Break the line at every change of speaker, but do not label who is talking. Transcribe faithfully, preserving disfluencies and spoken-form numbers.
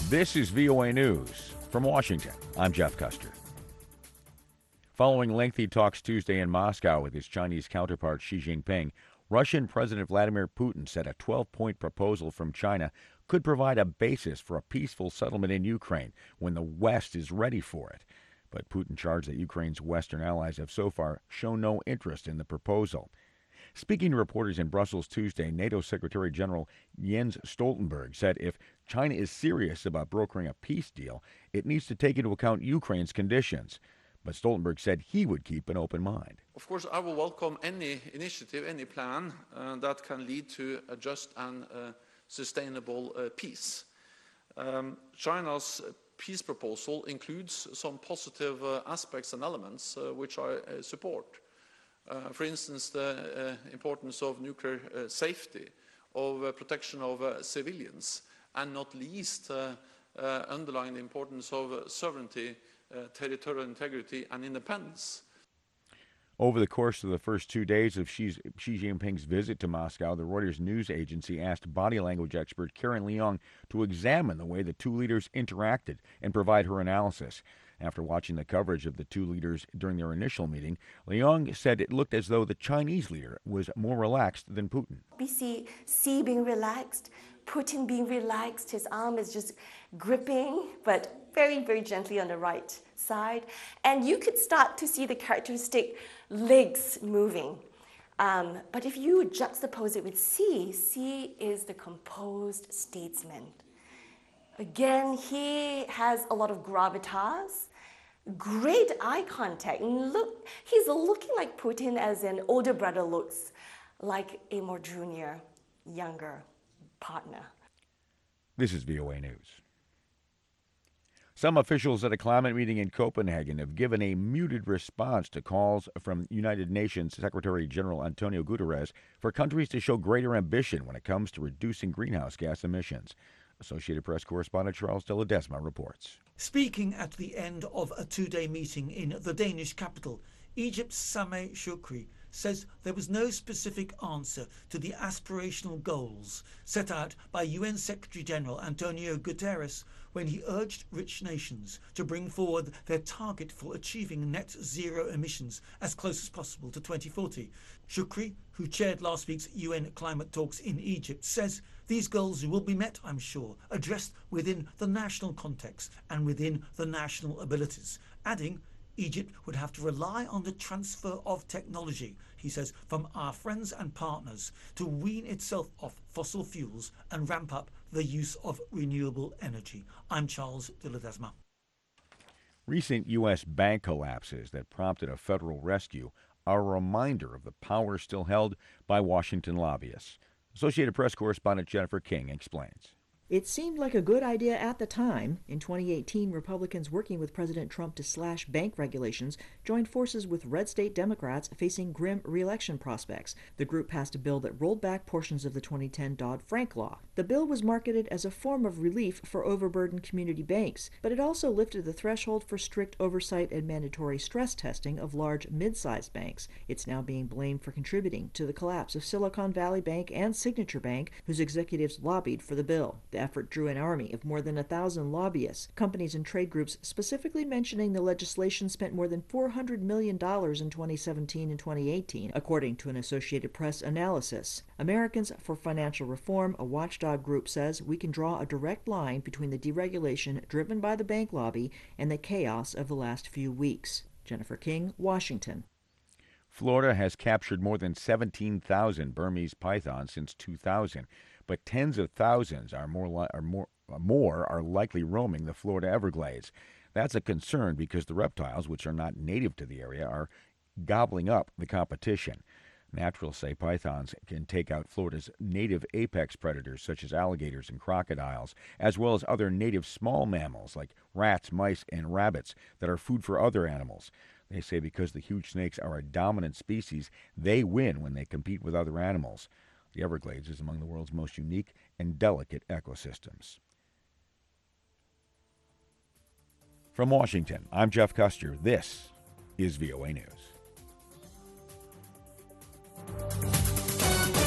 This is V O A News. From Washington, I'm Jeff Custer. Following lengthy talks Tuesday in Moscow with his Chinese counterpart Xi Jinping, Russian President Vladimir Putin said a twelve-point proposal from China could provide a basis for a peaceful settlement in Ukraine when the West is ready for it. But Putin charged that Ukraine's Western allies have so far shown no interest in the proposal. Speaking to reporters in Brussels Tuesday, NATO Secretary General Jens Stoltenberg said if China is serious about brokering a peace deal, it needs to take into account Ukraine's conditions. But Stoltenberg said he would keep an open mind.
Of course, I will welcome any initiative, any plan uh, that can lead to a just and uh, sustainable uh, peace. Um, China's peace proposal includes some positive uh, aspects and elements uh, which I uh, support. Uh, for instance, the uh, importance of nuclear uh, safety, of uh, protection of uh, civilians, and not least uh, uh, underlying the importance of uh, sovereignty, uh, territorial integrity, and independence.
Over the course of the first two days of Xi, Xi Jinping's visit to Moscow, the Reuters news agency asked body language expert Karen Leong to examine the way the two leaders interacted and provide her analysis. After watching the coverage of the two leaders during their initial meeting, Leong said it looked as though the Chinese leader was more relaxed than Putin.
We see Xi being relaxed, Putin being relaxed. His arm is just gripping, but very, very gently on the right side. And you could start to see the characteristic legs moving. Um, but if you juxtapose it with Xi, Xi is the composed statesman. Again, he has a lot of gravitas, great eye contact. And look, he's looking like Putin as an older brother looks like a more junior, younger partner.
This is V O A News. Some officials at a climate meeting in Copenhagen have given a muted response to calls from United Nations Secretary General Antonio Guterres for countries to show greater ambition when it comes to reducing greenhouse gas emissions. Associated Press correspondent Charles de Ledesma reports.
Speaking at the end of a two-day meeting in the Danish capital, Egypt's Sameh Shoukry says there was no specific answer to the aspirational goals set out by U N Secretary-General Antonio Guterres when he urged rich nations to bring forward their target for achieving net zero emissions as close as possible to twenty forty. Shoukry, who chaired last week's U N climate talks in Egypt, says these goals will be met, I'm sure, addressed within the national context and within the national abilities, adding Egypt would have to rely on the transfer of technology, he says, from our friends and partners to wean itself off fossil fuels and ramp up the use of renewable energy. I'm Charles de Ledesma.
Recent U S bank collapses that prompted a federal rescue are a reminder of the power still held by Washington lobbyists. Associated Press correspondent Jennifer King explains.
It seemed like a good idea at the time. In twenty eighteen, Republicans working with President Trump to slash bank regulations joined forces with red state Democrats facing grim re-election prospects. The group passed a bill that rolled back portions of the twenty ten Dodd-Frank law. The bill was marketed as a form of relief for overburdened community banks, but it also lifted the threshold for strict oversight and mandatory stress testing of large, mid-sized banks. It's now being blamed for contributing to the collapse of Silicon Valley Bank and Signature Bank, whose executives lobbied for the bill. The effort drew an army of more than a thousand lobbyists, companies and trade groups specifically mentioning the legislation spent more than four hundred million dollars in twenty seventeen and twenty eighteen, according to an Associated Press analysis. Americans for Financial Reform, a watchdog group, says we can draw a direct line between the deregulation driven by the bank lobby and the chaos of the last few weeks. Jennifer King, Washington.
Florida has captured more than seventeen thousand Burmese pythons since two thousand, but tens of thousands are more, li- are more, more are likely roaming the Florida Everglades. That's a concern because the reptiles, which are not native to the area, are gobbling up the competition. Naturalists say pythons can take out Florida's native apex predators such as alligators and crocodiles, as well as other native small mammals like rats, mice, and rabbits that are food for other animals. They say because the huge snakes are a dominant species, they win when they compete with other animals. The Everglades is among the world's most unique and delicate ecosystems. From Washington, I'm Jeff Custer. This is V O A News.